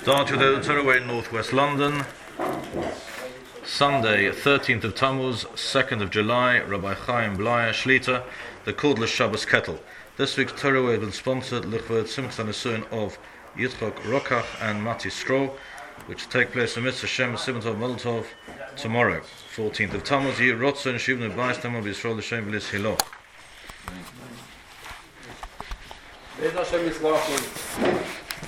Start your day at the Torah in Northwest London. Sunday, 13th of Tammuz, 2nd of July, Rabbi Chaim Blaya Shlita, the Cordless Shabbos Kettle. This week's Torah has been sponsored Lichvod Simchas Nisuin of Yitzchok Rokach and Mati Stroh, which take place in Mitzvah Shem Simon Tov Model Tov tomorrow, 14th of Tammuz. Yi Rotzen Shivnu Bais Tammuz Yisrael L'Shem V'Lis Hiloch. Be'ez Hashem Yisrael.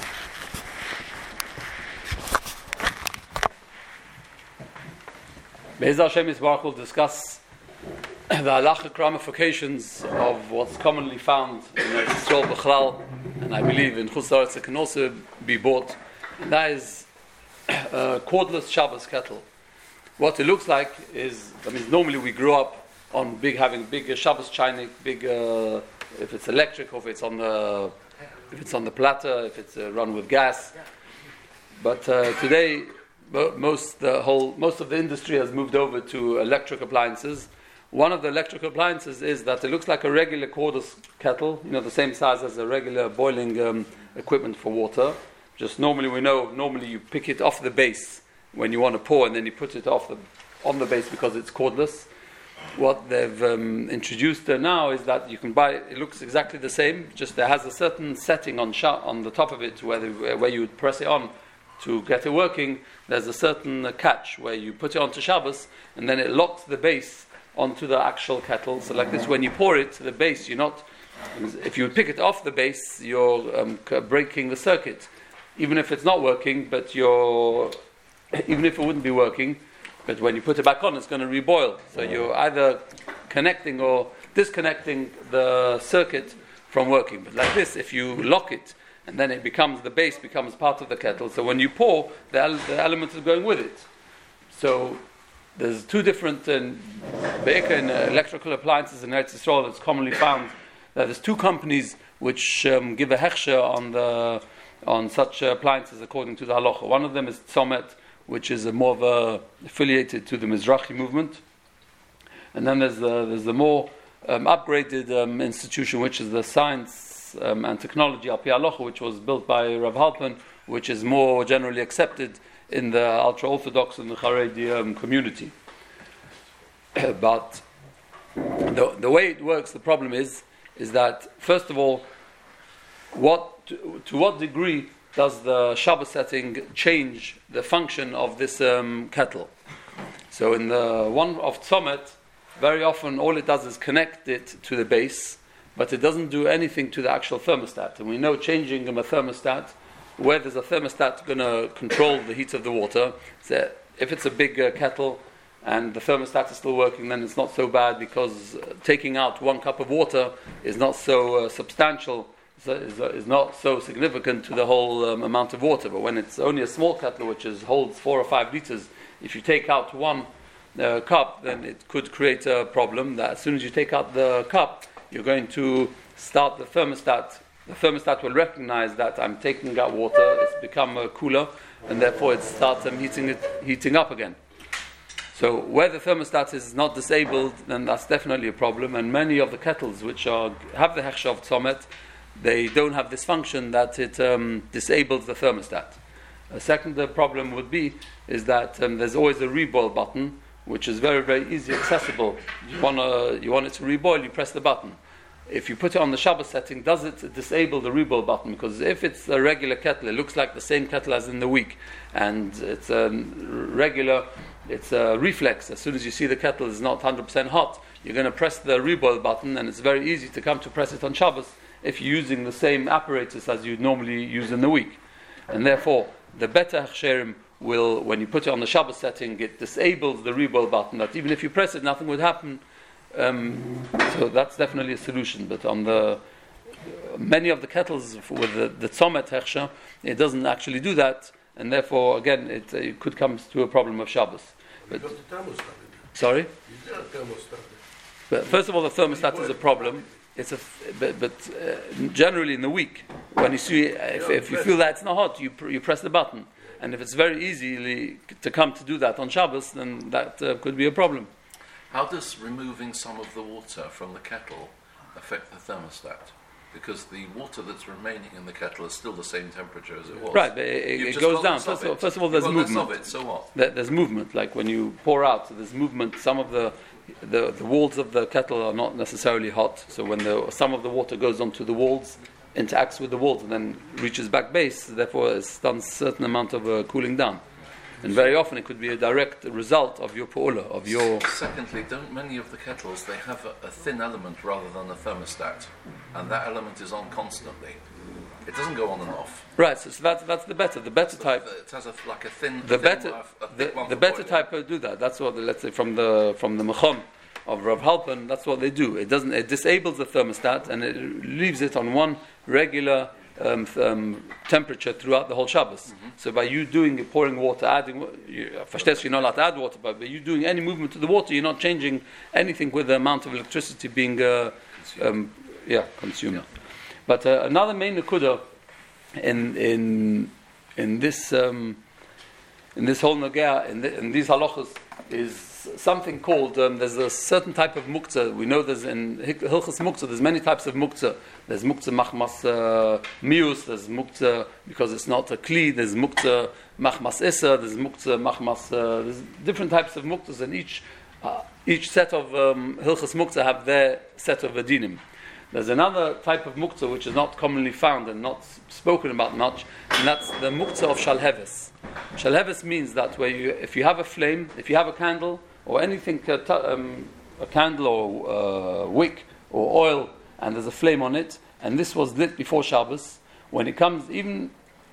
Be'ez Hashem Yisrael will discuss the halachic ramifications of what's commonly found in Yisrael B'chlal, and I believe in Chutz La'aretz it can also be bought, and that is a cordless Shabbos kettle. What it looks like is, normally we grew up on having big Shabbos chainik, big if it's electric or if it's on the platter, if it's run with gas. But today, most of the industry has moved over to electric appliances. One of the electric appliances is that it looks like a regular cordless kettle, the same size as a regular boiling equipment for water. Just normally you pick it off the base when you want to pour, and then you put it on the base because it's cordless. What they've introduced now is that you can buy it. It looks exactly the same, just there has a certain setting on the top of it where you would press it on to get it working. There's a certain catch where you put it onto Shabbos, and then it locks the base onto the actual kettle. So like this, when you pour it to the base, if you pick it off the base, you're breaking the circuit, even if it's not working. Even if it wouldn't be working, but when you put it back on, it's going to reboil. So you're either connecting or disconnecting the circuit from working. But like this, if you lock it, and then the base becomes part of the kettle. So when you pour, the element is going with it. So there's two different, in electrical appliances in Eretz Yisrael, it's commonly found that there's two companies which give a hechsher on such appliances according to the halacha. One of them is Tzomet, which is more affiliated to the Mizrahi movement, and then there's the more upgraded institution, which is the Science and Technology Al Pi Halacha, which was built by Rav Halpern, which is more generally accepted in the ultra-Orthodox and the Haredi community. But the way it works, the problem is that first of all, to what degree does the Shabbos setting change the function of this kettle? So in the one of Tzomet, very often all it does is connect it to the base, but it doesn't do anything to the actual thermostat. And we know changing a thermostat, where there's a thermostat going to control the heat of the water, so if it's a big kettle and the thermostat is still working, then it's not so bad, because taking out 1 cup of water is not so substantial, is not so significant to the whole amount of water. But when it's only a small kettle which holds 4 or 5 liters, if you take out 1 cup, then it could create a problem that as soon as you take out the cup, you're going to start the thermostat. The thermostat will recognize that I'm taking out water, it's become cooler, and therefore it starts heating up again. So where the thermostat is not disabled, then that's definitely a problem. And many of the kettles which have the hechsher of Tzomet, they don't have this function that it disables the thermostat. A second problem would be is that there's always a reboil button, which is very, very easy accessible. You want it to reboil, you press the button. If you put it on the Shabbos setting, does it disable the reboil button? Because if it's a regular kettle, it looks like the same kettle as in the week, and it's it's a reflex. As soon as you see the kettle is not 100% hot, you're going to press the reboil button, and it's very easy to come to press it on Shabbos if you're using the same apparatus as you normally use in the week. And therefore, the better hechsherim will, when you put it on the Shabbos setting, it disables the reboil button, that even if you press it, nothing would happen. So that's definitely a solution. But on many of the kettles with the Tzomet hechsher, it doesn't actually do that, and therefore, again, it could come to a problem of Shabbos. But, sorry? But first of all, the thermostat is a problem. But generally in the week, when you see, if you feel that it's not hot, you press the button. And if it's very easily to come to do that on Shabbos, then that could be a problem. How does removing some of the water from the kettle affect the thermostat? because the water that's remaining in the kettle is still the same temperature as it was. Right, but it goes down. First of all, there's movement. Less of it, so what? There's movement. Like when you pour out, so there's movement. Some of the walls of the kettle are not necessarily hot. So when some of the water goes onto the walls, interacts with the walls, and then reaches back base, therefore it's done a certain amount of cooling down. And very often it could be a direct result of your pu'ula, of your... Secondly, don't many of the kettles, they have a thin element rather than a thermostat, and that element is on constantly. It doesn't go on and off. Right, so that's the better type. It has a thin... The better type will do that. That's what, let's say, from the Mechon of Rav Halpern, that's what they do. It disables the thermostat and it leaves it on one regular temperature throughout the whole Shabbos. Mm-hmm. So by you pouring water, adding, you're not allowed to add water, but by you doing any movement to the water, you're not changing anything with the amount of electricity being consumed. Yeah. But another main nekuda in this whole nagea, in these halachas, is something called, there's a certain type of muktzah. We know there's in Hilchas Muktzah, there's many types of muktzah. There's muktzah machmas mius, there's muktzah because it's not a kli, there's muktzah machmas issa, there's muktzah machmas, there's different types of muktzahs, and each set of Hilchas Muktzah have their set of adinim. There's another type of muktzah which is not commonly found and not spoken about much, and that's the muktzah of shalheves. Shalheves means that if you have a flame, if you have a candle, or anything, a candle or wick or oil, and there's a flame on it, and this was lit before Shabbos, when it comes, when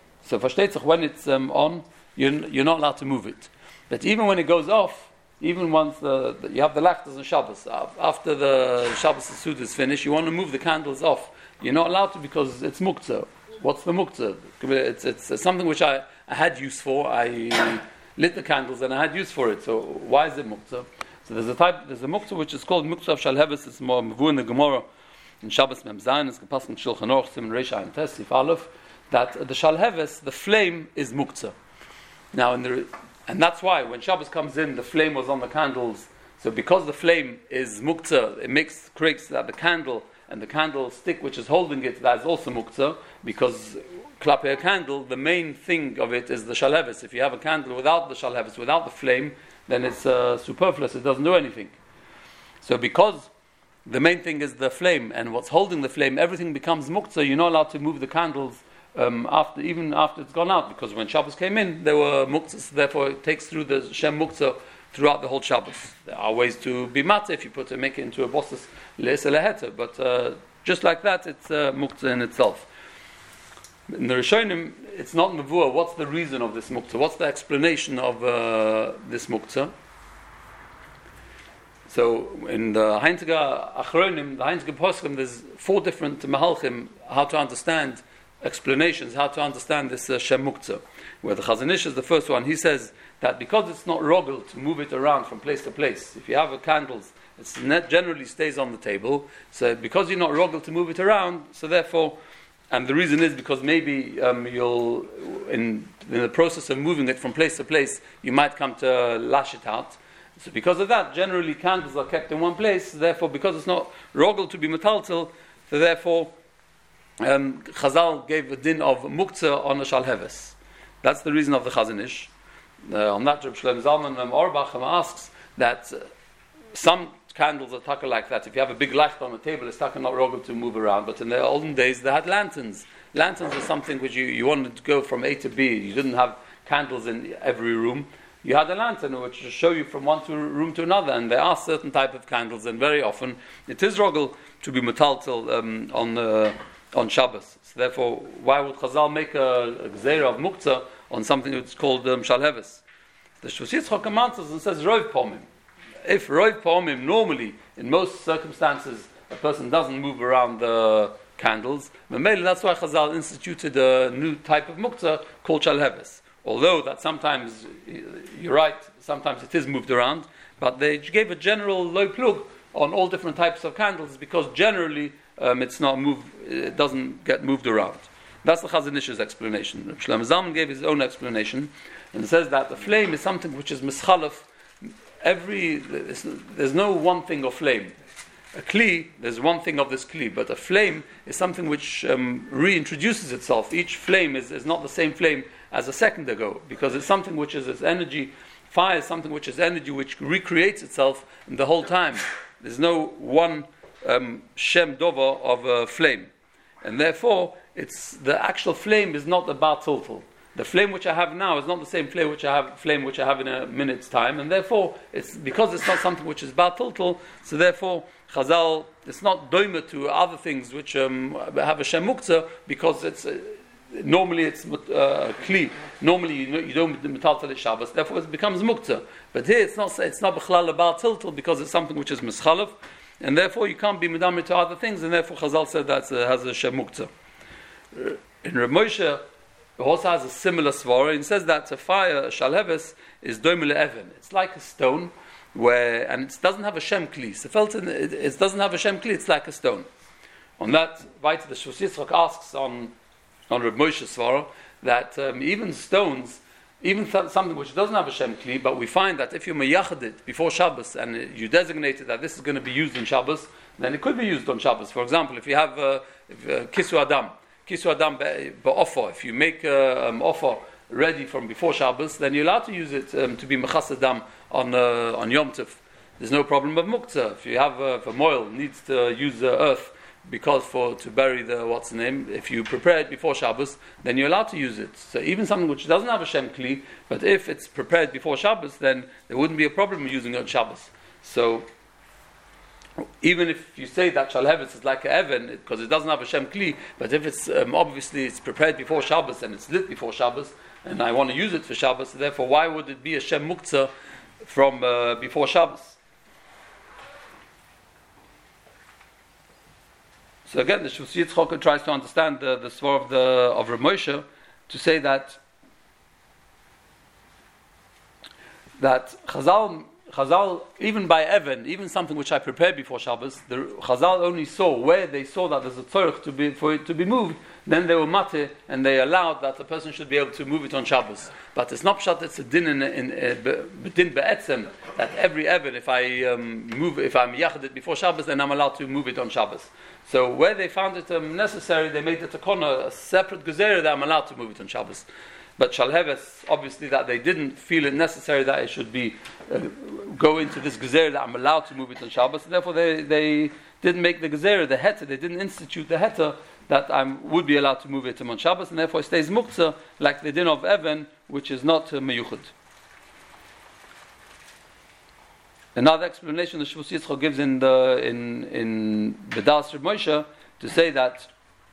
it's on, you're not allowed to move it. But even when it goes off, even once you have the lachtas on Shabbos, after the Shabbos Suda is finished, you want to move the candles off. You're not allowed to because it's muktzah. What's the muktzah? It's something which I had use for. I lit the candles and I had use for it. So why is it muktzah? So there's a muktzah which is called muktzah of shalheves. It's more mavu in the Gemara in Shabbos Mem Zayin. It's gepasst in Shulchan Aruch Siman Reish Ayin Tes Sif Aleph, that the shalheves, the flame, is muktzah. Now and that's why when Shabbos comes in, the flame was on the candles. So because the flame is muktzah, it creates that the candle and the candlestick which is holding it, that is also muktzah, because klape a candle, the main thing of it is the shalheves. If you have a candle without the shalheves, without the flame, then it's superfluous, it doesn't do anything. So because the main thing is the flame, and what's holding the flame, everything becomes muktzah, you're not allowed to move the candles even after it's gone out, because when Shabbos came in, there were muktzahs, therefore it takes through the Shem muktzah throughout the whole Shabbos. There are ways to be matzah if you make it into a bosses le'esa leheta, but just like that, it's muktzah in itself. In the Rishonim, it's not mavua. What's the reason of this muktzah? What's the explanation of this muktzah? So in the Heintige Achronim, the Heintige Poskim, there's 4 different mahalchim how to understand explanations, how to understand this Shem Muktzah. Where the Chazon Ish is the first one. He says that because it's not rogel to move it around from place to place, if you have candles, it generally stays on the table. So because you're not rogel to move it around, so therefore, and the reason is because maybe you'll, in the process of moving it from place to place, you might come to lash it out. So because of that, generally candles are kept in one place. Therefore, because it's not rogel to be metaltel, so therefore, Chazal gave a din of muktzah on a shalheves. That's the reason of the Chazon Ish. On that, Reb Shlomo Zalman Auerbach asks that some candles are taka like that. If you have a big light on the table, it's taka not rogel to move around. But in the olden days, they had lanterns. Lanterns are something which you wanted to go from A to B. You didn't have candles in every room. You had a lantern which will show you from one room to another, and there are certain type of candles, and very often it is rogel to be metaltel on Shabbos. So therefore, why would Chazal make a gzeira of muktzah on something that's called shalheves? The Shvus Yitzchak answers and says rov pomim. If rov pomim, normally in most circumstances a person doesn't move around the candles, that's why Chazal instituted a new type of muktzah called shalheves. Although that sometimes, you're right, sometimes it is moved around, but they gave a general low plug on all different types of candles because generally it doesn't get moved around. That's the Chazon Ish's explanation. Shlomo Zalman gave his own explanation and says that the flame is something which is mischalef. There's no one thing of flame. a kli, there's one thing of this kli, but a flame is something which reintroduces itself. Each flame is not the same flame as a second ago, because it's something which is its energy. Fire is something which is energy which recreates itself the whole time. There's no one shem dover of a flame, and therefore it's the actual flame is not the bar tiltal. The flame which I have now is not the same flame which I have in a minute's time, and therefore it's because it's not something which is bar tiltal. So therefore, Chazal, it's not doima to other things which have a shem muktzah, because it's normally it's kli. Normally you don't metaltal Shabbos, therefore it becomes muktzah. But here it's not b'chlal a bar tiltal, because it's something which is mischalav, and therefore you can't be medamir to other things, and therefore Chazal said that has a shem muktzah. In Reb Moshe also has a similar svara, and says that a fire, a shalheves, is doimele even. It's like a stone, and it doesn't have a shem kli. It doesn't have a shem kli, it's like a stone. On that, weiter the Shvus Yitzchak asks on Reb Moshe's svara, that even stones, even something which doesn't have a shem kli, but we find that if you meyachad it before Shabbos, and you designated that this is going to be used in Shabbos, then it could be used on Shabbos. For example, if you have kisu adam ba'offer, if you make offer ready from before Shabbos, then you're allowed to use it to be mechas adam on Yom Tov. There's no problem of muktzah. If you have if a moil needs to use earth to bury if you prepare it before Shabbos, then you're allowed to use it. So even something which doesn't have a shem kli, but if it's prepared before Shabbos, then there wouldn't be a problem using it on Shabbos. So even if you say that shalheves is like an even, because it doesn't have a shem kli, but if it's obviously it's prepared before Shabbos and it's lit before Shabbos, and I want to use it for Shabbos, therefore why would it be a shem muktzah from before Shabbos? So again, the Shvus Yitzchok tries to understand the svar of Reb Moshe to say that Chazal, even by Even, even something which I prepared before Shabbos, the Chazal only saw where they saw that there's a tzorich for it to be moved, then they were mateh, and they allowed that a person should be able to move it on Shabbos. But it's not pshat, it's a din din be'etzem, that every Even, if I'm yachad it before Shabbos, then I'm allowed to move it on Shabbos. So where they found it necessary, they made the takona a separate gezerah that I'm allowed to move it on Shabbos. But shalheves, obviously, that they didn't feel it necessary that it should be go into this gezerah that I'm allowed to move it on Shabbos. And therefore, they didn't make the gezerah, the heter. They didn't institute the heter that I would be allowed to move it on Shabbos, and therefore it stays muktzah like the din of Even, which is not meyuchad. Another explanation the Shvus Yitzchok gives in B'das Reb Moshe to say that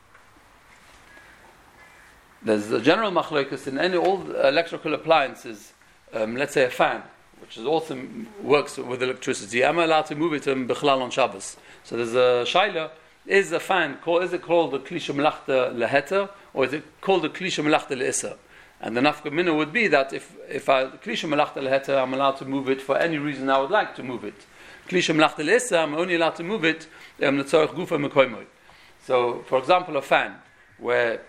there's a general machlokes in all electrical appliances. Let's say a fan, which is also works with electricity. Am I allowed to move it b'chlal on Shabbos? So there's a shaila: is a fan is it called the kli shemelachta leheter, or is it called the kli shemelachta leisser? And the nafka mina would be that if I kli shemelachta leheter, I'm allowed to move it for any reason I would like to move it. Kli shemelachta leisser, I'm only allowed to move it l'tzorech gufa mekoymoy. So, for example, a fan where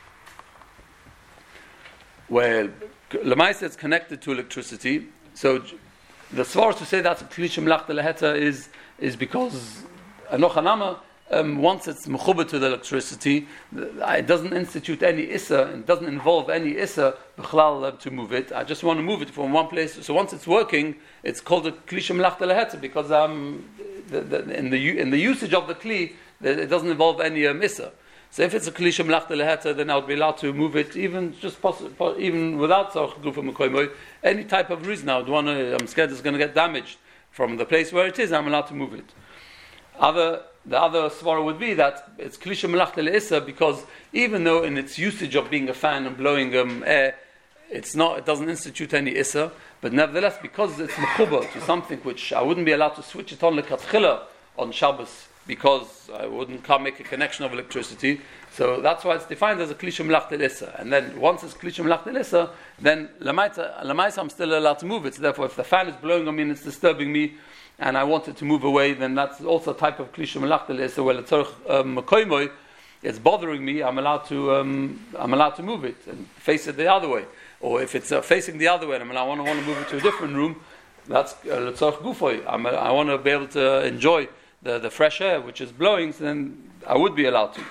Lamaisa is connected to electricity. So the svar to say that's a kli shemelachta leheter is because anochanama once it's mechuba to the electricity, it doesn't institute any issa, it doesn't involve any issa b'chlal to move it. I just want to move it from one place. So once it's working, it's called a kli shemelachta leheter because in the usage of the kli, it doesn't involve any issa. So if it's a kli shemelachta leheter, then I would be allowed to move it even without tzorech gufa mekoymoy. Any type of reason I would want to. I'm scared it's going to get damaged from the place where it is. I'm allowed to move it. The other svara would be that it's kli shemelachta leissa because even though in its usage of being a fan and blowing air, it doesn't institute any issa, but nevertheless because it's mechuba to something which I wouldn't be allowed to switch it on lekatchila on Shabbos because I can't make a connection of electricity. So that's why it's defined as a kli shemelachta leissa. And then once it's kli shemelachta leissa, then lamaisa I'm still allowed to move it. So therefore, if the fan is blowing on me and it's disturbing me, and I want it to move away, then that's also a type of kli shemelachta leissa where l'tzorech mekoymoy, it's bothering me. I'm allowed to move it and face it the other way. Or if it's facing the other way, and I want to move it to a different room, that's l'tzorech gufoy. I want to be able to enjoy the fresh air which is blowing, so then I would be allowed to.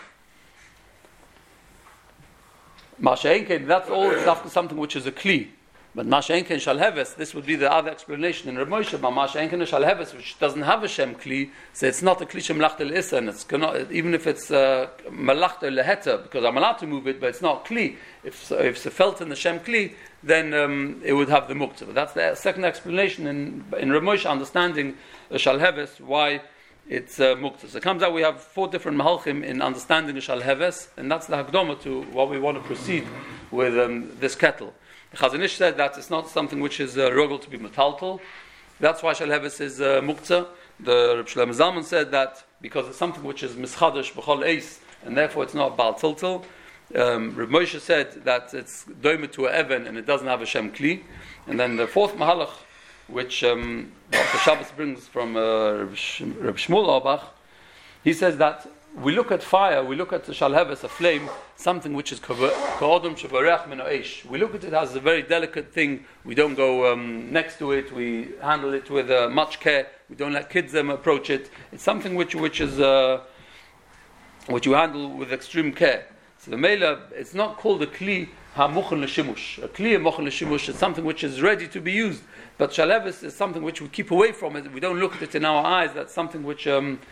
Masha'enken, that's all stuff, something which is a kli. But Masha'enken Shalheves, this would be the other explanation in Reb Moshe, but Masha'enken Shalheves, which doesn't have a Shem kli, so it's not a kli Shem Malachta L'Issa, and it's even if it's Malachta L'Heta, because I'm allowed to move it, but it's not kli. If it's felt in the Shem kli, then it would have the muktzah. But that's the second explanation in Reb Moshe, understanding Shalheves, why it's muktzah. So it comes out we have 4 different mahalchim in understanding Shalheves, and that's the Hakdama to what we want to proceed with this kettle. The Chazon Ish said that it's not something which is rogel to be metaltal. That's why Shalheves is muktzah. The Reb Shlomo Zalman said that because it's something which is mischadosh b'chol eis, and therefore it's not bal tiltal. Reb Moshe said that it's doimet to a even and it doesn't have a shem kli. And then the 4th mahalach, which the Shabbos brings from Reb Shmuel Auerbach, he says that we look at fire, we look at the Shalheves, a flame, something which is ka'odom shevarech min ha'esh. We look at it as a very delicate thing. We don't go next to it. We handle it with much care. We don't let kids approach it. It's something which is which you handle with extreme care. So the Mela, it's not called a kli ha'muchen l'shimush. A kli ha'muchen l'shimush is something which is ready to be used. But Shalheves is something which we keep away from it. We don't look at it in our eyes. That's something which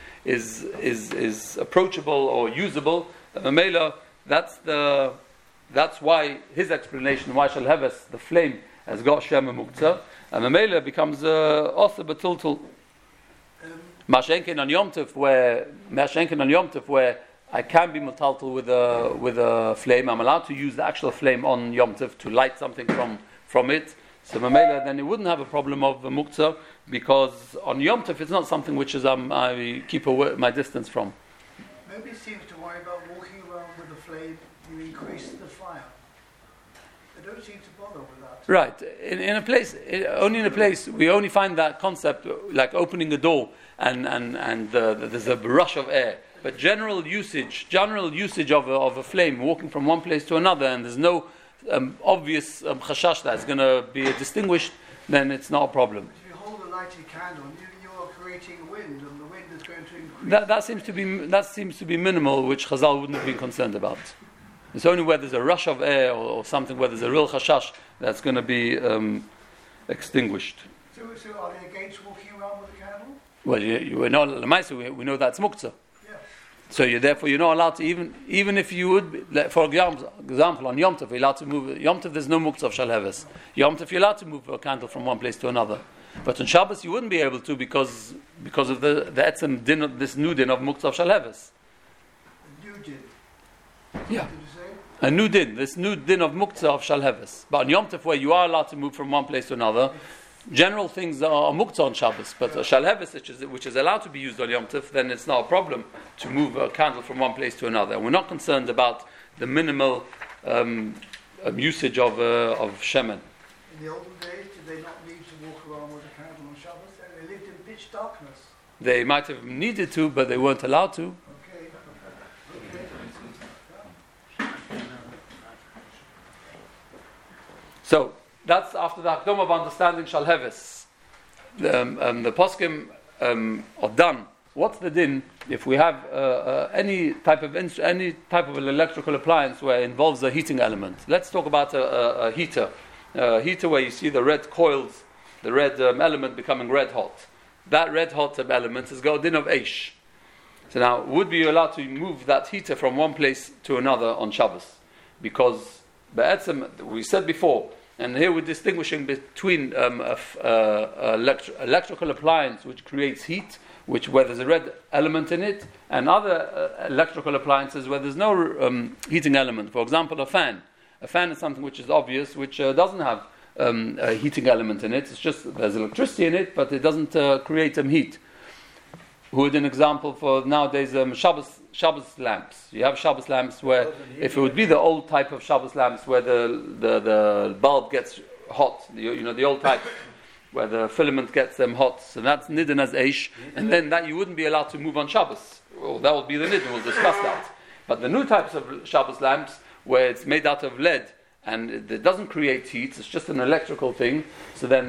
is approachable or usable. The Mela, that's why his explanation why Shalheves, the flame, has got Shem and Muktzah, and the Mela becomes also Batultul. Masha'enken on Yom Tov, where I can be metaltal with a flame. I'm allowed to use the actual flame on Yom Tov to light something from it. So Mamela, then it wouldn't have a problem of muktzah, because on Yom Tov it's not something which is I keep my distance from. Nobody seems to worry about walking around with a flame. You increase the fire. They don't seem to bother with that. Right. Only in a place we only find that concept like opening a door and there's a rush of air. But general usage of a flame, walking from one place to another, and there's no obvious chashash that's going to be distinguished, then it's not a problem. If you hold a lighted candle, you are creating wind, and the wind is going to increase. That seems to be minimal, which Chazal wouldn't have been concerned about. It's only where there's a rush of air or something where there's a real chashash that's going to be extinguished. So are they against walking around with a candle? Well, we know that's muktzah. So you're not allowed to, even if you would, for example, on Yom Tov, you're allowed to move. Yom Tov, there's no muktzah of Shalheves. Yom Tov, you're allowed to move a candle from one place to another. But on Shabbos, you wouldn't be able to because of the etzem din of this new din of muktzah of Shalheves. A new din? Yeah. Did you say? A new din, this new din of muktzah of Shalheves. But on Yom Tov, where you are allowed to move from one place to another, general things are muktzah on Shabbos, but Shalheves, which is allowed to be used on Yom Tov, then it's not a problem to move a candle from one place to another. And we're not concerned about the minimal usage of shemen. In the olden days, did they not need to walk around with a candle on Shabbos? They lived in pitch darkness. They might have needed to, but they weren't allowed to. Okay. So that's after the Hakdom of understanding Shalheves. The poskim are done. What's the din if we have any type of an electrical appliance where it involves a heating element? Let's talk about a heater. A heater where you see the red coils, the red element becoming red hot. That red hot element has got a din of eish. So now, would be allowed to move that heater from one place to another on Shabbos? Because be'etzem, we said before, and here we're distinguishing between electrical appliance which creates heat, where there's a red element in it, and other electrical appliances where there's no heating element. For example, a fan. A fan is something which is obvious, which doesn't have a heating element in it. It's just there's electricity in it, but it doesn't create heat. Would an example for nowadays Shabbos lamps. You have Shabbos lamps where, if it would be the old type of Shabbos lamps where the bulb gets hot, the old type where the filament gets them hot, so that's nidden as eish, and then that you wouldn't be allowed to move on Shabbos. Well, that would be the nidden. We'll discuss that. But the new types of Shabbos lamps, where it's made out of lead and it doesn't create heat, it's just an electrical thing. So then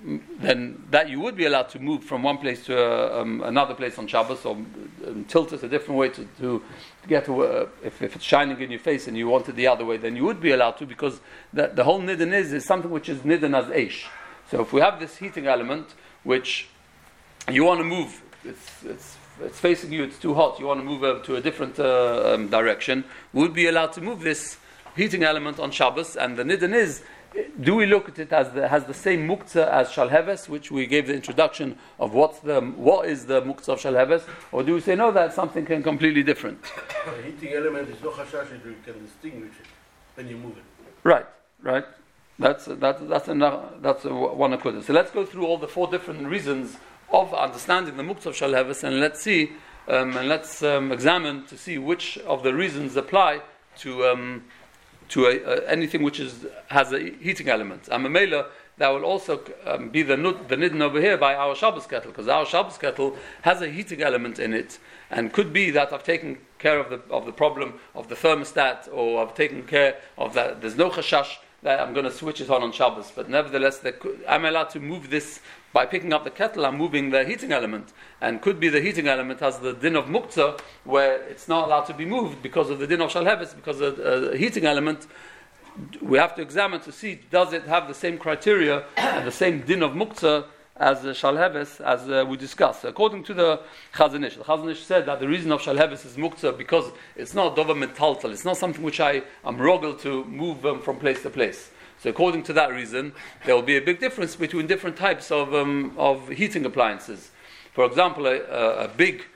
then that you would be allowed to move from one place to another place on Shabbos, or tilt it a different way to get to, if it's shining in your face and you want it the other way, then you would be allowed to, because the whole nidin is something which is nidin as eish. So if we have this heating element which you want to move, it's facing you, it's too hot, you want to move to a different direction, we would be allowed to move this heating element on Shabbos. And the nidin is, do we look at it as has the same muktzah as shalheves, which we gave the introduction of what is the muktzah of shalheves, or do we say no, that's something completely different? The heating element is no chashash that you can distinguish it when you move it. Right. That's one akudah. So let's go through all the 4 different reasons of understanding the muktzah of shalheves, and let's see and let's examine to see which of the reasons apply to anything which has a heating element. And Mamela, that will also be the nidin over here by our Shabbos kettle, because our Shabbos kettle has a heating element in it, and could be that I've taken care of the problem of the thermostat, or I've taken care of that. There's no chashash that I'm going to switch it on Shabbos, but nevertheless, I'm allowed to move this by picking up the kettle. I'm moving the heating element, and could be the heating element has the din of muktzah, where it's not allowed to be moved because of the din of shalheves, because a heating element, we have to examine to see, does it have the same criteria and the same din of muktzah as shalheves, as we discussed. So according to the Chazon Ish said that the reason of shalheves is muktzah because it's not dova metaltal, it's not something which I'm rogel to move from place to place. So according to that reason, there will be a big difference between different types of heating appliances. For example, a big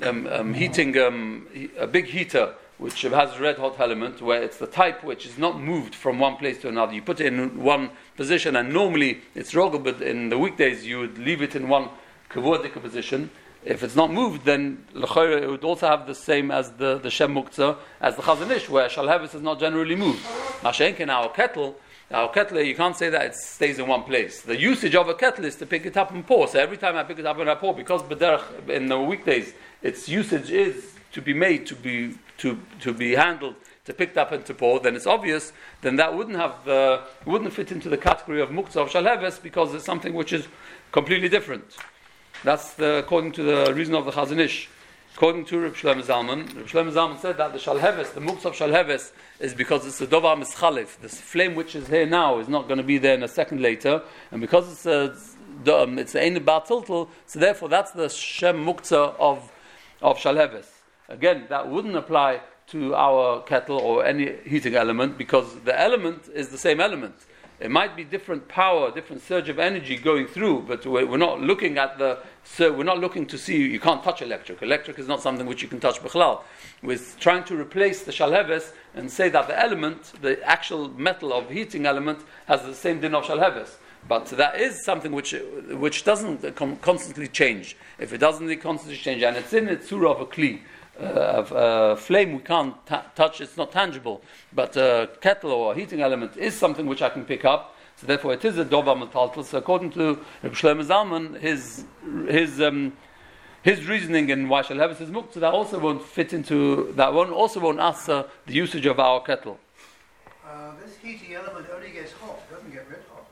heater which has a red hot element, where it's the type which is not moved from one place to another. You put it in one position, and normally it's rogel, but in the weekdays you would leave it in one kavurdika position. If it's not moved, then l'chayra it would also have the same as the shem muktzah as the Chazon Ish, where shalheves is not generally moved. Mashenk in our kettle, you can't say that it stays in one place. The usage of a kettle is to pick it up and pour. So every time I pick it up and I pour, because b'derech in the weekdays, its usage is to be made, to be handled, to picked up and to pour, then it's obvious, then that wouldn't fit into the category of muktzah of shalheves, because it's something which is completely different. That's according to the reason of the Chazon Ish. According to Reb Shlomo Zalman said that the shalheves, the muktzah of shalheves, is because it's a dovar mischalif. This flame which is here now is not going to be there in a second later, and because it's ein bar tiltal, so therefore that's the shem muktzah of shalheves. Again, that wouldn't apply to our kettle or any heating element, because the element is the same element. It might be different power, different surge of energy going through, but we're not looking at we're not looking to see. You can't touch electric. Electric is not something which you can touch b'chlal. We're trying to replace the shalheves and say that the element, the actual metal of heating element, has the same din of shalheves. But that is something which doesn't constantly change. If it doesn't constantly change, and it's in the tzura of a kli, flame we can't touch, it's not tangible, but a kettle or a heating element is something which I can pick up, so therefore it is a dovar metaltal. So according to Reb Shlomo Zalman, his reasoning in why shalheves is muktzah, that also won't fit into that one, also won't answer the usage of our kettle. This heating element only gets hot, it doesn't get red hot.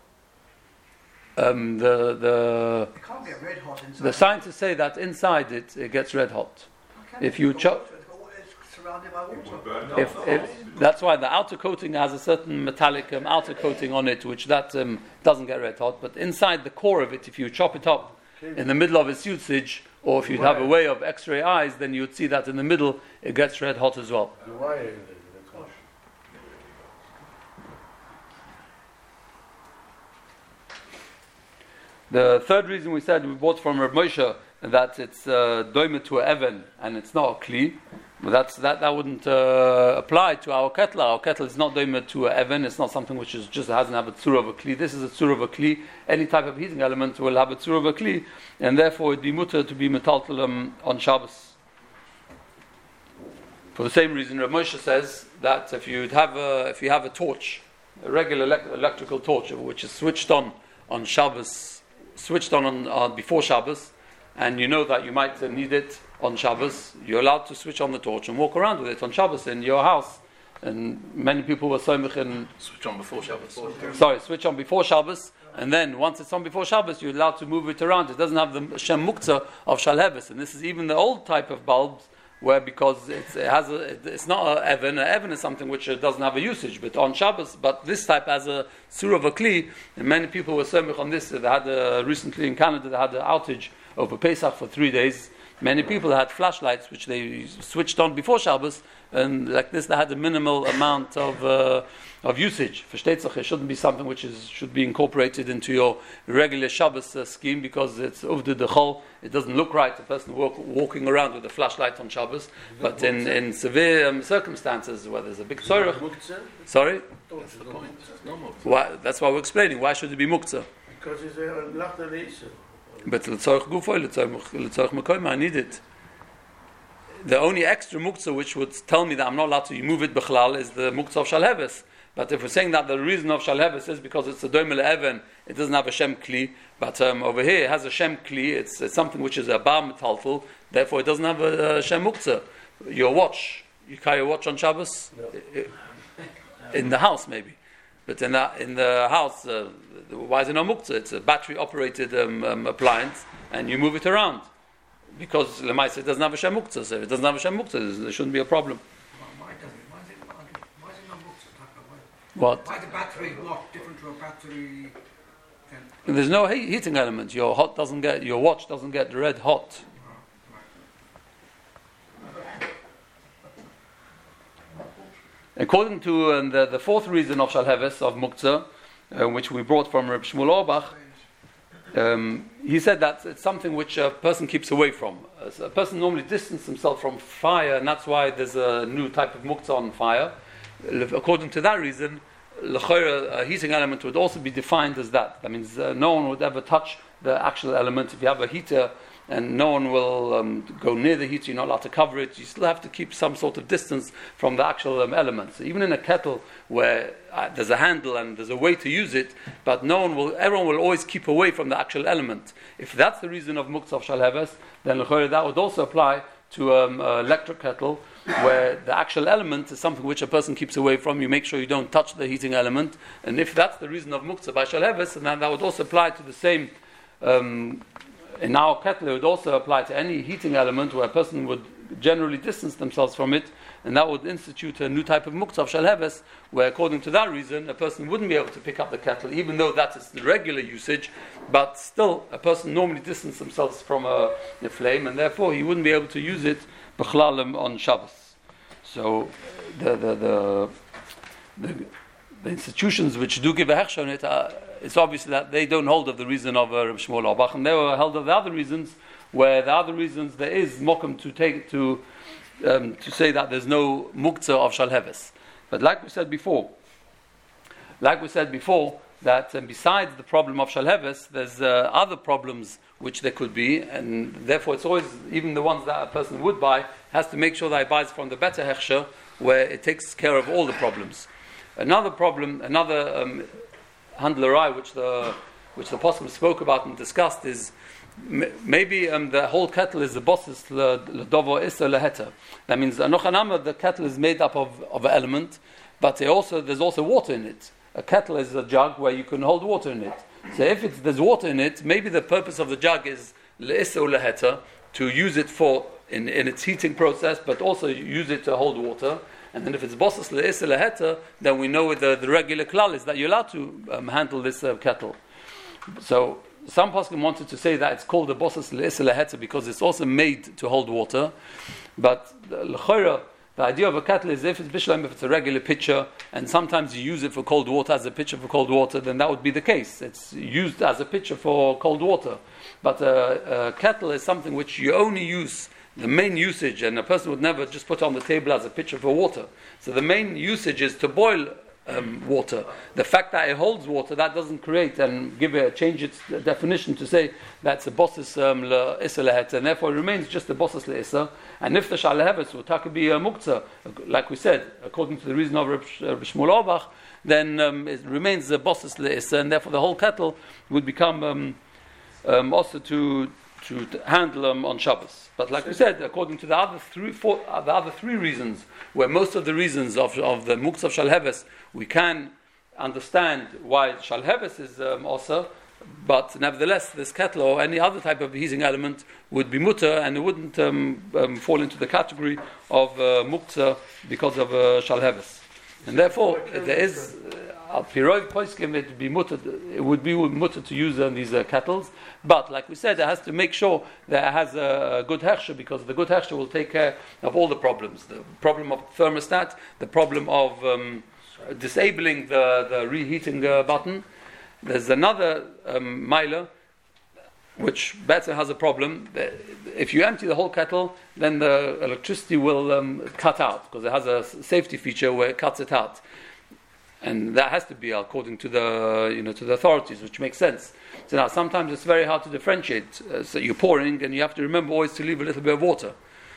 It can't get red hot inside. The scientists say that inside it gets red hot. If you chop, it's surrounded by water. if that's why the outer coating has a certain metallic outer coating on it, which that doesn't get red hot. But inside the core of it, if you chop it up in the middle of its usage, or if you have a way of X-ray eyes, then you'd see that in the middle it gets red hot as well. The wire in there, that's all. The third reason we said we bought from Reb Moshe that it's doimet to a even and it's not a kli, but that wouldn't apply to our kettle. Our kettle is not doimet to a even. It's not something which just hasn't have a tzura of a kli. This is a tzura of a kli. Any type of heating element will have a tzura of a kli, and therefore it'd be mutter to be metaltal on Shabbos. For the same reason, Reb Moshe says that if you have a torch, a regular electrical torch, which is switched on Shabbos, switched on before Shabbos, and you know that you might need it on Shabbos, you're allowed to switch on the torch and walk around with it on Shabbos in your house and many people were soymich in Switch on before Shabbos. switch on before Shabbos, and then once it's on before Shabbos, you're allowed to move it around. It doesn't have the Shem Muktzah of Shalheves, and this is even the old type of bulbs, where because it's not an Evan is something which doesn't have a usage, but on Shabbos, but this type has a surah of a kli, and many people were soymich on this. They had recently in Canada, they had an outage over Pesach for 3 days. Many people had flashlights which they switched on before Shabbos, and like this they had a minimal amount of usage. Versteht sich, it shouldn't be something which should be incorporated into your regular Shabbos scheme, because it's uvdu dechol. It doesn't look right, a person walking around with a flashlight on Shabbos. But in severe circumstances where there's a big tzorech. Sorry? That's the point. It's no more. Why, that's why we're explaining. Why should it be muktzah? Because it's a lachte lezer. But l'tzorech gufo, l'tzorech mekoyma, I need it. The only extra muktzah which would tell me that I'm not allowed to move it b'chlal is the muktzah of shalheves. But if we're saying that the reason of shalheves is because it's a doimel even, it doesn't have a shem kli. But over here it has a shem kli. It's something which is a bar metaltal. Therefore, it doesn't have a shem muktzah. Your watch, you carry a watch on Shabbos in the house maybe, but in the house, why is it no muktzah? It's a battery operated appliance, and you move it around. Because Lemaisa it doesn't have a Shem Muktzah, so if it doesn't have a Shem Muktzah, there shouldn't be a problem. Why doesn't it? Why is it not muktzah? What? Why is the battery lock different to a battery? There's no heating element. Your watch doesn't get red hot. According to the fourth reason of Shalheves, of Muktzah, which we brought from Reb Shmuel Auerbach, he said that it's something which a person keeps away from. A person normally distances himself from fire, and that's why there's a new type of muktzah on fire. According to that reason, a heating element would also be defined as that. That means no one would ever touch the actual element. If you have a heater and no one will go near the heater, you're not allowed to cover it. You still have to keep some sort of distance from the actual element. So even in a kettle where there's a handle and there's a way to use it, but everyone will always keep away from the actual element. If that's the reason of muktzah of shalheves, then that would also apply to an electric kettle, where the actual element is something which a person keeps away from. You make sure you don't touch the heating element, and if that's the reason of muktzah by shalheves, then that would also apply to the same. In our kettle, it would also apply to any heating element where a person would generally distance themselves from it, and that would institute a new type of muktzah of shalheves, where according to that reason, a person wouldn't be able to pick up the kettle, even though that is the regular usage, but still, a person normally distances themselves from the flame, and therefore he wouldn't be able to use it b'chlalim on Shabbos. So, the institutions which do give a hechsher on it, it's obvious that they don't hold of the reason of Reb Shmuel Auerbach, and they were held of the other reasons, where the other reasons there is mokum to say that there's no muktzah of shalheves. But like we said before, that besides the problem of shalheves, there's other problems which there could be, and therefore it's always, even the ones that a person would buy, has to make sure that he buys from the better hechsher, where it takes care of all the problems. Another problem, handlerai, which the Poskim spoke about and discussed, is maybe the whole kettle is the bosses l'dovo isa leheta. That means the kettle is made up of an element, but there's also water in it. A kettle is a jug where you can hold water in it. So if there's water in it, maybe the purpose of the jug is le'isa leheta, to use it for in its heating process, but also use it to hold water. And then if it's bosses le'isa leheta, then we know the regular klal is that you're allowed to handle this kettle. So some poskim wanted to say that it's called the bosses le'isa leheta because it's also made to hold water. But l'chora, the idea of a kettle is if it's bishlam, if it's a regular pitcher, and sometimes you use it for cold water as a pitcher for cold water, then that would be the case. It's used as a pitcher for cold water. But a kettle is something which you only use, the main usage, and a person would never just put on the table as a pitcher for water. So the main usage is to boil water. The fact that it holds water, that doesn't create and change its definition to say that's a bosses le'isa lehet, and therefore it remains just a bosses le'isa. And if the shalheves would take be a muktzah, like we said, according to the reason of Reb Shmuel Auerbach, then it remains a bosses le'isa, and therefore the whole kettle would become also to handle them on Shabbos. But like we said, according to the other three reasons, where most of the reasons of the Muktzah of Shalheves, we can understand why Shalheves is also, but nevertheless, this kettle or any other type of heating element would be mutter, and it wouldn't fall into the category of Muktzah because of Shalheves. And therefore, there is al pirov poskim it would be mutter to use these kettles. But like we said, it has to make sure that it has a good hechsher, because the good hechsher will take care of all the problems. The problem of thermostat, the problem of disabling the reheating button. There's another miler which better has a problem. If you empty the whole kettle, then the electricity will cut out, because it has a safety feature where it cuts it out, and that has to be according to the to the authorities, which makes sense. So now sometimes it's very hard to differentiate. So you're pouring, and you have to remember always to leave a little bit of water.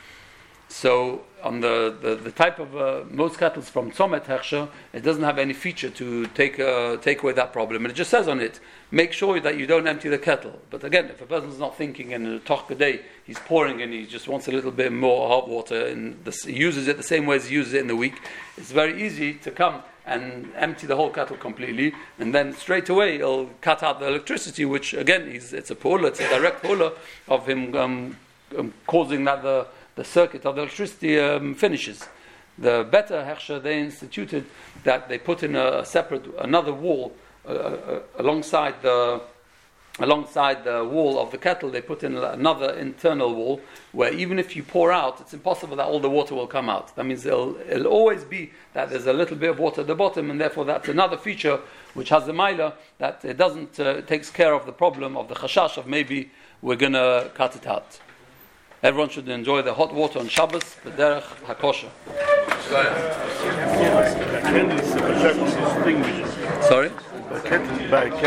So on the type of most kettles from Tzomet Hechsher, it doesn't have any feature to take away that problem, and it just says on it, make sure that you don't empty the kettle. But again, if a person's not thinking, and in a toch day he's pouring and he just wants a little bit more hot water, and he uses it the same way as he uses it in the week, it's very easy to come and empty the whole kettle completely, and then straight away he'll cut out the electricity, which again it's a pu'ula, it's a direct pu'ula of him causing that the circuit of the electricity finishes. The better hechsher, they instituted that they put in another wall alongside the wall of the kettle. They put in another internal wall where even if you pour out, it's impossible that all the water will come out. That means it'll always be that there's a little bit of water at the bottom, and therefore that's another feature which has the milah, that it doesn't takes care of the problem of the chashash of maybe we're going to cut it out. Everyone should enjoy the hot water on Shabbos, b'derech hakosher. Candles, distinguishes. Sorry? By